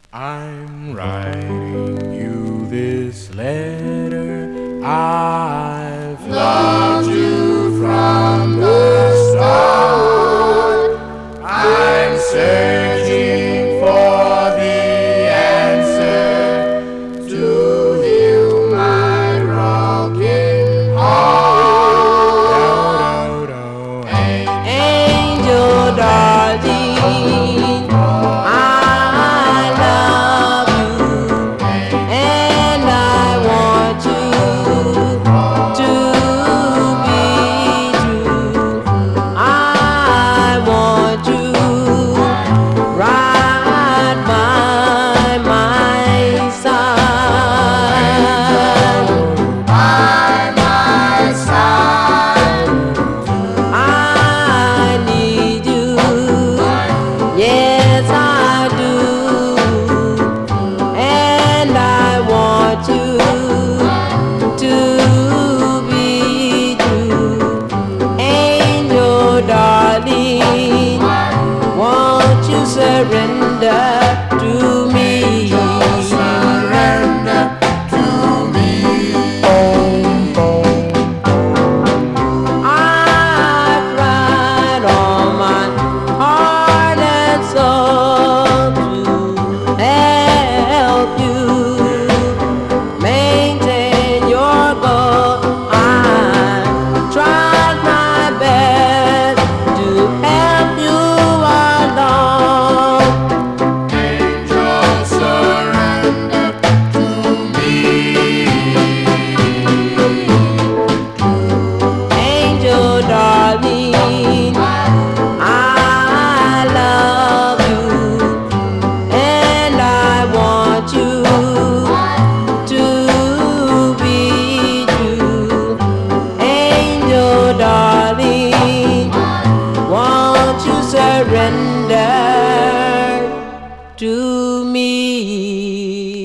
I'm writing you this letter. I've loved you from the start. I'm searching for the answer to heal my broken heart. Angel darling, I love you and I want you to be true. I want you right by my side. By my side, I need you, yes I do, and I want you to be true. Angel darling, won't you surrender to me? surrender to me. I've tried all my heart and soul to help you maintain your goal. I've tried my best to help you along. Angel, surrender to me. Angel darling, I love you and I want you to be true. Angel darling, won't you surrender to me?